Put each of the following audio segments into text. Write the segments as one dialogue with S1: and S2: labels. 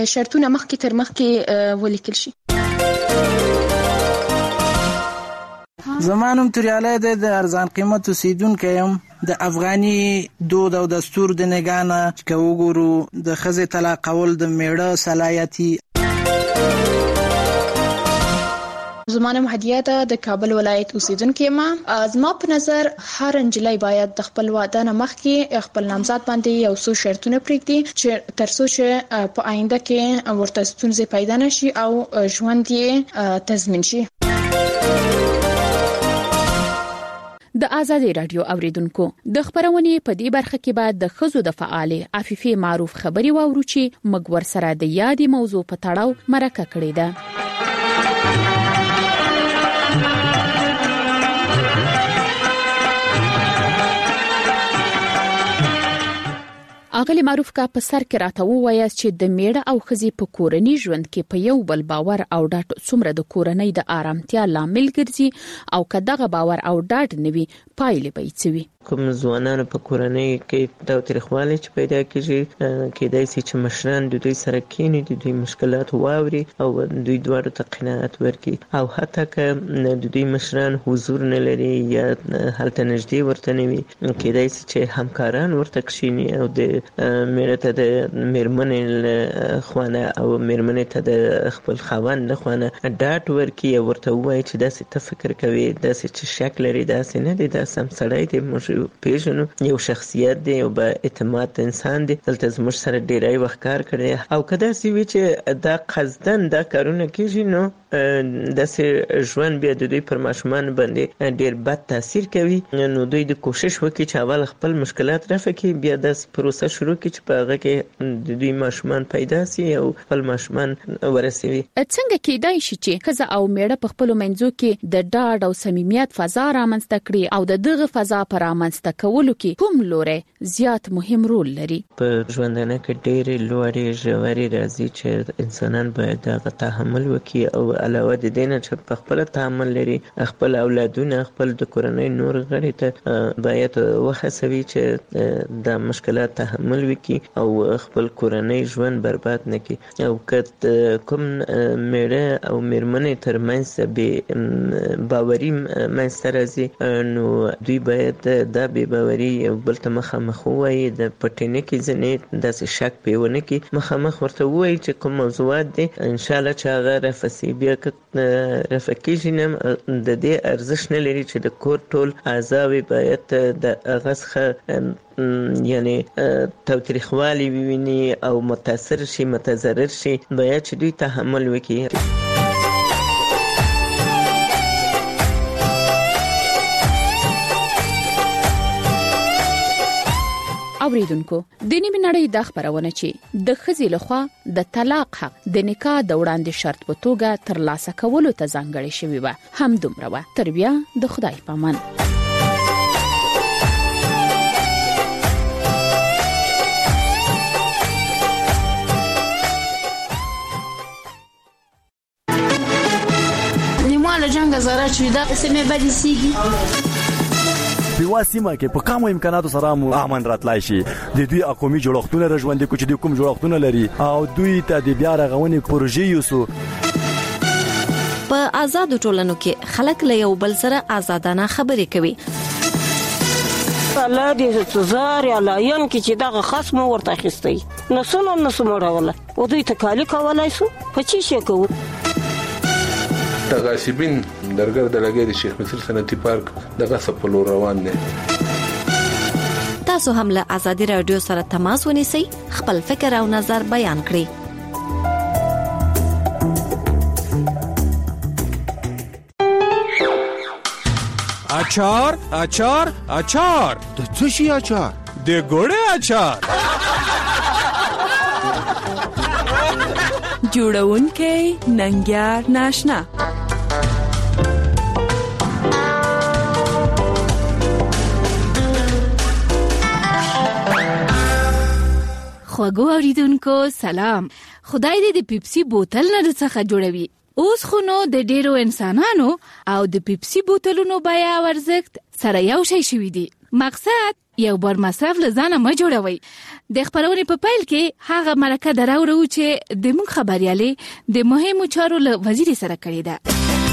S1: شرطونه مخکې تر مخکې ولیکل شي.
S2: زمانم تریاله د ارزان قیمت اوسیدونکی یم. د افغاني دود او دستور د نگانه که وګورو د ښځې طلاقول د میړه صلاحیتي.
S1: زمانم هدیه ده د کابل ولایت اوسیدونکې یم. زما په نظر هر نجلۍ باید د خپل واده نه مخکې خپل نامزد باندې یو څو شرطونه پرېږدي چې ترڅو چې په آینده کې ورته ستونزې پیدا نشي او ژوند یې تضمین شي.
S3: د آزادۍ رادیو اوریدونکو د خبرونې په دې برخه کې بعد د ښځو د فعال عفیفې معروف خبري واورو چې موږ ورسره د یادې موضوع په تړاو مرکه کړې ده. اغلی معروف کا په سر کې راته ووایي چې د میړه او ښځې په کورنۍ ژوند کې په یو بل باور او ډاډ څومره د کورنۍ د آرامتیا لامل ګرځي او که دغه باور او ډاډ نوي پایلې به یې څه وي.
S4: کوم ځوانانو په کورنۍ کې تاوتریخوالی چې پیدا کېږي کېدای شي چې مشران د دوی سره کېني، د دوی مشکلات واوري او دوی دواړو ته قناعت ورکړي، او حتی که د دوی مشران حضور نه لري یا هلته نږدې ورته نه وي، کېدای شي چې همکاران ورته کښېني او د میړه ته د میرمنې له خوانه او میرمنې ته د خپل خاوند له خوانه ډاډ ورکړي او ورته ووایي چې داسې ته فکر کوې، داسې چې شک لري، داسې نه دی، دا سم سړی دی، موږ پیژنو، یو شخصیت دی، یو با اعتماد انسان دی، دلته زموږ سره ډیری وخت کار کړی. او که داسې وي چې دا قصدن دا کارونه کېږي، نو داسې ژوند بیا د دوی پر ماشومان باندې ډیر بد تاثیر کوي. نو دوی د کوشش وکړي چې اول خپل مشکلات رفع کړي، بیا داسې پروسه شروع کړي چې په هغه کې د دوی ماشومان پیدا سي او خپل ماشومان ورسوي.
S3: څنګه کېدای شي چې ښځه او میړه په خپلو منځو کې د ډاډ او صمیمیت فضا رامنځته کړي او د دغه فضا پر رامنځته کولو کې کوم لوري زیات مهم رول لري؟
S4: په ژوندانه کې ډېرې لوړې ژورې راځي چې انسانان باید دغه تحمل وکړي، او علاوه د دې نه چې په خپل تحمل لري، خپل اولادونه، خپل د کورنۍ نور غړي ته باید وهڅوي چې د مشکلات تحمل وکړي او خپل کورنۍ ژوند برباد نه کړي. او که کوم میړه او میرمنې ترمنځ بې باوري منځته راځي، نو دوی باید دا بې باوري یو بل ته مخامخ ووایي، د پټینه کې ځینې داسې شک پې ونه کړي، مخامخ ورته ووایي چې کوم موضوعات دي انشاءالله چې هغه رفع سي. بیا که رفع کېږي نه، د دې ارزښت نه لري چې د کور ټول اعضاوې باید د هغه څخه یعنی تاوتریخوالی وویني او متاثر شي، متضرر شي، باید چې دوی تحمل وکړي.
S3: اوریدونکو، د نیمه نړۍ د خبرونه چې د ښځې لخوا د طلاق حق د نکاح د وړاندې شرط په توګه ترلاسه کولو ته ځانګړې شوې وه، هم دومره وه. تر بیا د خدای پامان.
S5: نیمه له جنګ زاره چې دا سمې بدې سیږي
S6: په واسمه کې په کومو امکاناتو سره مو امن راتلای شي. د دوی قومي جوړښتونه رژوندې کوي چې د کوم جوړښتونه لري او دوی ته د بیا رغونې پروژې یوسو.
S7: په آزادو ټولنو کې خلک له یو بل سره آزادانه خبرې کوي.
S8: الله دې زار یا لاین کې چې دغه خصم ورته اخیستی نسونه راوله او دوی ته کالی کولای سو په چی شي کوو.
S9: تغاسبین درګر د لګي د شیخ مصر صنعتي پارک دغه سپلو روان دي.
S7: تاسو هم له آزادۍ رادیو سره تماس ونیسئ، خپل فکر او نظر بیان کړئ.
S10: اچار اچار اچار د څه شي اچار؟ د ګوړې اچار.
S11: جوړونکې ننګیار ناشنا.
S12: خوږو اوریدونکو سلام. خدای دې د پیپسي بوتل نه څخه جوړوي. اوس خو نو د ډیرو انسانانو او د پیپسي بوتلونو بیا ورزښت سره یو شی شوی دی. مقصد یو بار مصرف له ځانه مه جوړوئ. د خبرونې په پیل کې هغه مرکه دراوړو چې د موږ خبريالې د مهمو چارو له وزیر سره کړې ده.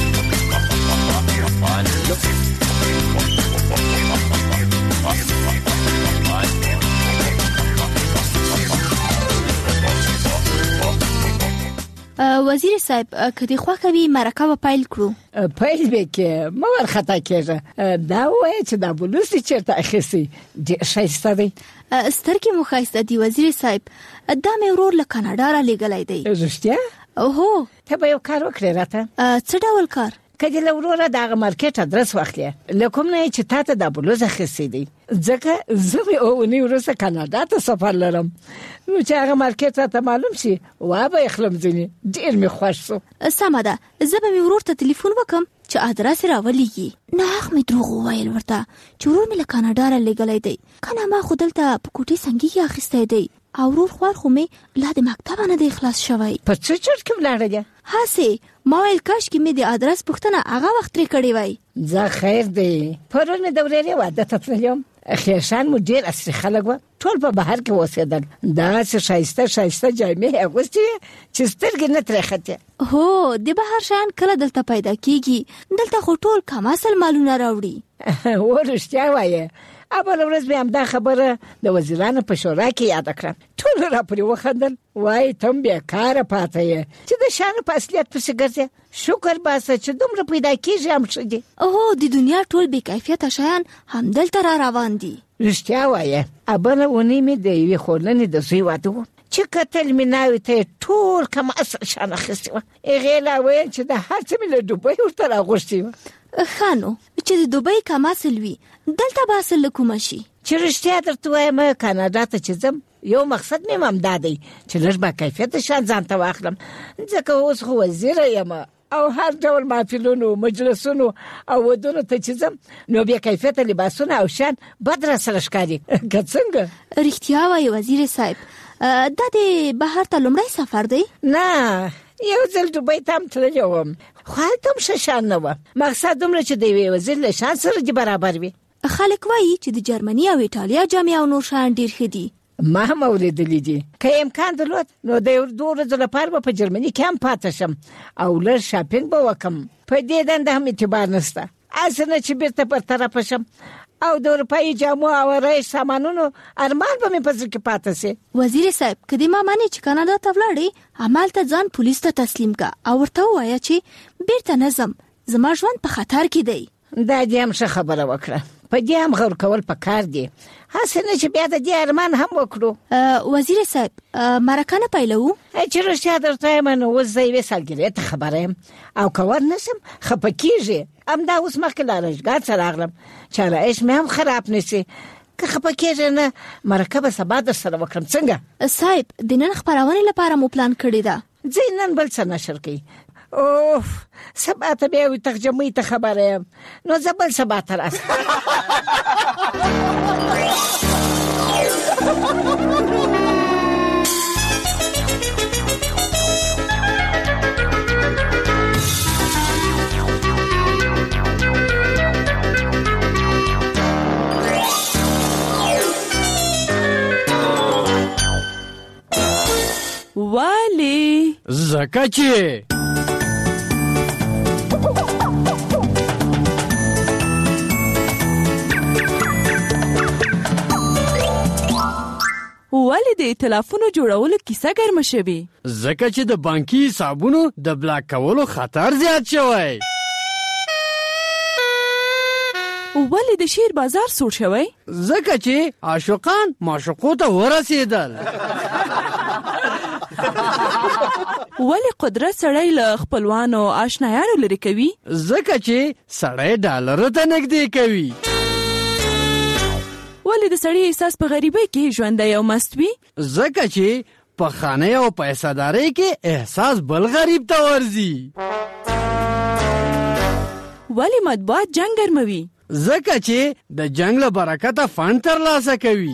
S13: وزیر صاحب کدی خو کوي مرکه پیل کړو.
S14: پیل به کې مو ورخطا کېږه. دا وایي چې دا بلوس چیرته اخیسي د شایسته دی.
S13: سترګې مو ښایسته دی وزیر صاحب. دا مې ورور له کاناډا را لېږلی دی.
S14: رښتیا؟
S13: اوهو.
S14: ته به یو کار وکړې راته.
S13: څه ډول کار؟
S14: کله له وروره دغه مارکیټ ادرس واخلې. لکه نه چې تاسو د بلوز اخیسي دی. ځکه زه به اونې ورسره کاناډا ته سفر لرم. نو چې هغه مارکیټ ته معلوم شي وا به خلم ځنی ډیر می خوښ شو.
S13: سمه ده زه به ورور ته ټلیفون وکم چې ادرس راولېږي. نه هغه می دروغ وویل ورته چې ورور مې له کاناډا را لېږلی دی. کنه ما خو دلته په کوټې څنګه کې اخیستی دی او ورور خوار خو مې لا د مکتب نه دی خلاص شوی.
S14: په څه چرته کې ولاړه ده؟
S13: هسه ما ویل کاش کې مې د ادرس پوښتنه هغه وخت لري کړی وای.
S14: زه خیر دی پرون مې دورې واده ته تلم. خیشان مو ډیر اصلي خلک و ټول په بهر کې اوسېدل. دا څه شایسته جامې اغوستي چې سترګې نه ترخته.
S13: هو د بهر شان کله دلته پیدا کیږي. دلته خو ټول کم اصل مالونه راوړي.
S14: ورشتیا وایي. اول ورځ به هم دا خبره د وزیرانو په شورا کې یاد کړم. ټول را پرې وخندل. وای تم بیا کار پاتې چې د شان په اصلیت پسې ګرځي. شکر باسه چې دومره پیدا کیږي هم شدي.
S13: اوه د دنیا ټول بې کیفیته شیان هم دلته را روان دي.
S14: رښتیا وایي. ابله ونی مې د یوې خورلنې د زوی واده و چې کتل مې ناوې ته ټول کم اصل شان اخیستې وه. هغې لا ویل چې د هر څه مې له دوبۍ ورته راغوښتې وه.
S13: خانو چې د دوبۍ کم اصل وي دلته به اصل له کومه شي؟
S14: چې رښتیا درته وایم کاناډا ته چې ځم یو مقصد مې همدا دی چې لږ با کیفیته شان ځان ته واخلم. ځکه اوس خو وزیره یم او هر ډول محفلونو مجلسونو او ودونو ته چې ځم نو بیا کیفیته لباسونه او شان بد را سره ښکاري. که څنګه؟
S13: رښتیا وایي وزیر صاحب. دا د بهر ته لومړی سفر دی؟
S14: نه یو ځل دوبۍ ته هم تللی وم خو هلته هم ښه شان نه وه. مقصد دومره چې د یوې وزیر له شان سره دې برابر وي.
S13: خلک وایي چې د جرمني او ایټالیا جامې او نور شیان ډېر ښه دي.
S14: ما هم اورېدلي دي. که امکان درلود نو د یو 2 ورځو لپاره به په جرمني کې هم پاتې شم او لږ شاپینګ به وکم. په دې دنده هم اعتبار نشته. هسې نه چې بیرته برطرفه شم او د اروپایي جامو او آرایش سامانونو ارمان به مې په زړه کې پاتې سي.
S13: وزیر صاحب که دې ما منې چې کاناډا ته ولاړې همالته ځان پولیس ته تسلیم که او ورته ووایه چې بیرته نه ځم زما ژوند په خطر کې دی.
S14: دا دې هم ښه خبره وکړه. په دې هم غور کول پکار دي. هسې نه چې بیا د دې ارمان هم وکړو.
S13: وزیر صاحب مرکه نه پیلوو؟
S14: چې رښتیا درته وایم نو اوس زه یوې سالګرې ته خبره یم او که ور نه شم خفه کېږي. همدا اوس مخکې له آرایشګاه څه راغلم چې آرایش مې هم خراب نه شي. که خفه کېږي نه مرکه به سبا در سره وکړم. څنګه
S13: صاحب د نن خپرونې لپاره مو پلان کړی ده؟
S14: ځئ نن بل څه نشر کوي. اوف سبا ته بیا وي ترجمې ته خبره یم نو زه بل سبا ته راسم.
S11: والی
S10: زکه چې
S11: ولې د ائتلافونو جوړولو کیسه ګرمه شوې؟
S10: ځکه چې د بانکي حسابونو د بلاک کولو خطر زیات شوی.
S11: ولې د شیر بازار سوړ شوی؟
S10: ځکه چې عاشقان معشوقو ته ورسېدل.
S11: ولې قدرت سړی له خپلوانو آشنایانو لرې کوي؟
S10: ځکه چې سړی ډالرو ته نږدې کوي.
S11: ولې د سړی احساس په غریبۍ کې ژوندی او مست وي؟
S10: ځکه چې په خانه او پیسه‌دارۍ کې احساس بل غریب ته ورځي.
S11: ولې مطبوعات جنګ ګرموي؟
S10: ځکه چې د جنگ له برکته فند ترلاسه کوي.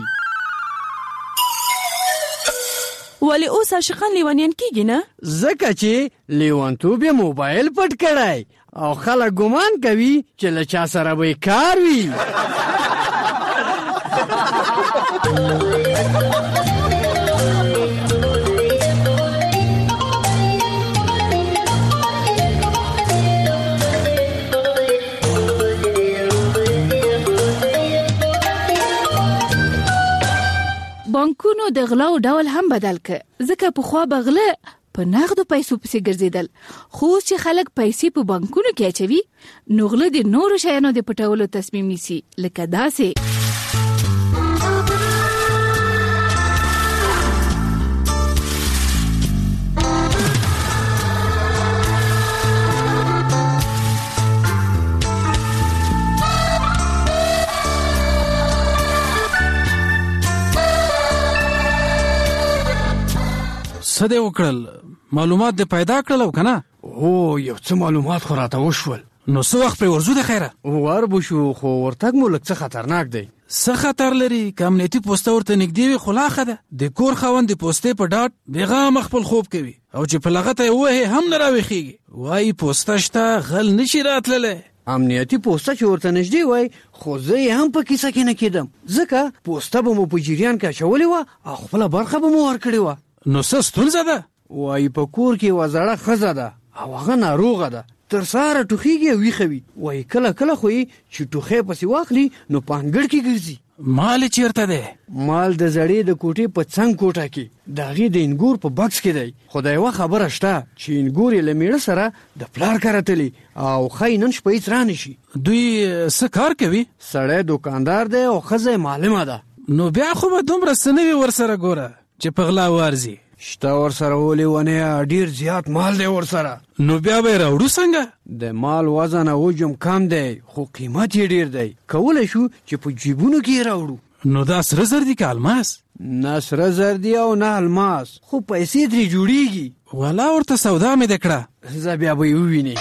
S11: ولې اوس عاشقان لیونیان کیږي نه؟
S10: ځکه چې لیونتوب یې موبایل پټ کړی او خلک ګمان کوي چې له چا سره به کار وي.
S12: بانکونو د غلاو ډول هم بدل ک ځکه په خوا بغله په نغدو پیسو پسې ګرځیدل خو چې خلک پیسې په بانکونو کې اچوي نو غله د نورو شیانو د پټولو تصمیم نیسي لکه داسې
S10: سده وکړل معلومات دې پیدا کړل کنه
S15: او یو څه معلومات خو راته وشول
S10: نو څه وخت په ورزو د خیره
S15: وربو شو خو ورتګ مو لږ څه خطرناک دی
S10: څه خطر لري کمنیتی پوسټ ورته نږدې وي خلاخه ده د کور خوند د پوسټې په ډاټ بیغام خپل خوب کوي او چې په لغته وه هم نه راويخيږي وای پوسټ شته غل نشي راتلله
S15: امنیتی پوسټ چې ورته نږدې وای خو زه هم په کیسه کې نه کېدم ځکه پوسټ به مو په جریان کې چولې و او خپل برخه به مو ورکړې و
S10: نو څه ستونزه ده
S15: وای په کور کې وزړه خزه ده او هغه ناروغه ده تر ساره ټوخیږي ویخوي وای کله کله خو چې ټوخه پسې واخلي نو پانګړ کې ګرځي
S10: مال چیرته ده
S15: مال د زړې د کوټې په څنګ کوټه کې داغي د انګور په بکس کې دی خدای وا خبره شته چې انګور یې لمیړه سره د پلار کارتلی او خاینن شپې ترانه شي
S10: دوی څه کار کوي
S15: سړی دکاندار دی او خزه معلمه ده
S10: نو بیا خو به دومره سنوي ورسره ګوره چې پغلا وارزي
S15: شته ورسره ولې ونه ډیر زیات مال دی ورسره
S10: نو بیا به راوړو څنګه
S15: د مال وزن او حجم کم دی خو قیمت یې ډیر دی کولای شو چې په جیبونو کې راوړو
S10: نو دا سره زر دي که الماس
S15: نه سره زر دي او نه الماس خو پیسې ترې جوړیږي
S10: والا ورته سودا مې ده کړه
S15: زه بیا به یې ووینې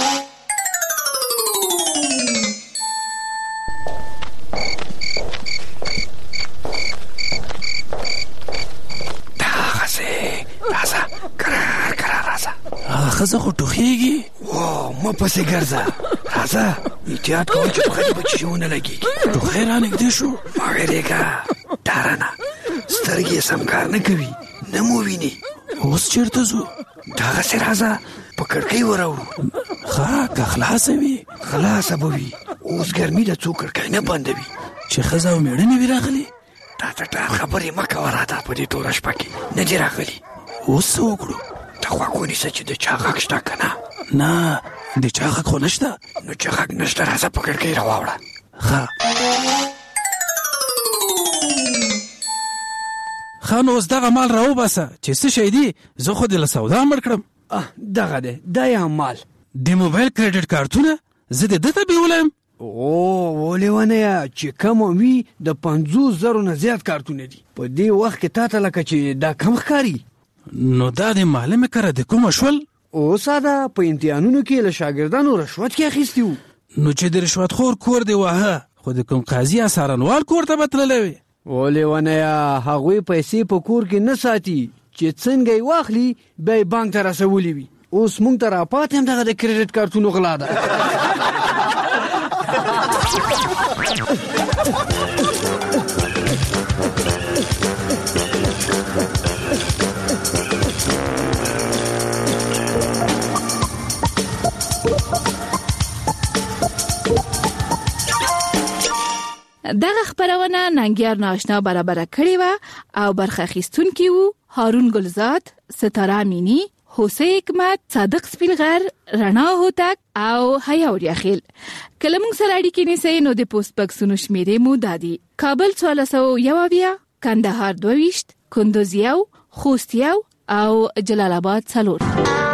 S10: خزه خو ټوخیږي
S15: واه ما پسې ګرځه راځه احتیاط کوه چې په خدي بچي ونه لګیږي
S10: ټوخی را نږدې شو
S15: ما ویرېږه ډاره نه سترګې سم کار نه کوي نه مو ویني
S10: اوس چیرته ځو
S15: دغسې راځه په کړکۍ وراوړو
S10: ښه که خلاصه وي
S15: خلاصه به وي اوس ګرمي ده څو کړکۍ نه بندوي
S10: چې ښځه او مېړه مې وي راغلي
S15: راته ټال خبرې مه کوه راته په دې توره شپه کې نه دي راغلي
S10: اوس څه وکړو
S15: ته غوږ ونیسه چې د چا غږ شته که نه
S10: نه د چا غږ خو نشته
S15: نو چې غږ نشته راځه په کړکۍ راواوړه
S10: ښه نو اوس دغه مال راوباسه چې څه شی دي زه خو دې له سودا مړ کړم
S15: دغه دی دا یې مال
S10: د موبایل کریډټ کارتونه زه د ده ته بیولم
S15: ولې ونه چې کم وي د 50,000 نه زیات کارتونه دي په دې وخت کې تا ته لکه چې دا کم ښکاري
S10: نو دا د معلمې کره د کومه شول
S15: اوس دا په امتحانونو کې له شاګردانو رشوت کې اخیستی وو
S10: نو چې د رشوت خور کور دی واهه خو د کوم قاضي یا څارنوال کور ته به تللی وي
S15: ولې ونه هغوی پیسې په کور کې نه ساتي چې څنګه یې واخلي بیا یې بانک ته رسولي وي اوس موږ ته راپاتې هم دغه د کریډټ کارتونو غلا ده
S12: دغه خبرونه ننګیار ناشنا برابر کړی و او برخه اخیستونکي وو هارون ګلزاد، ستاره امینی، حسین حکمت، صادق سپینغر، رڼا هوتک او حیا وریاخیل. کله موږ سره اړیکې نیسئ نو د پوسټ بکسونو شمیرې مو دادي: کابل 1401، کندهار 22، کندوز 1، خوست 1 او جلال آباد 4.